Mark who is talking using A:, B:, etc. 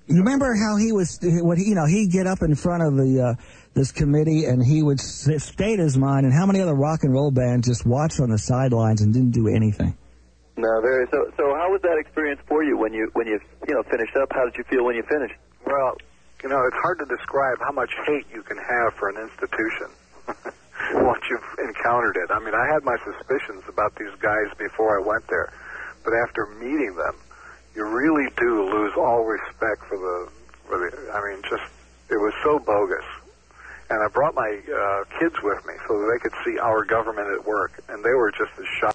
A: You remember how he was, he'd get up in front of this committee and he would state his mind, and how many other rock and roll bands just watched on the sidelines and didn't do anything?
B: No, very. So how was that experience for you when you finished up? How did you feel when you finished?
C: Well, it's hard to describe how much hate you can have for an institution once you've encountered it. I mean, I had my suspicions about these guys before I went there, but after meeting them, you really do lose all respect for the it was so bogus. And I brought my kids with me so that they could see our government at work, and they were just as shocked.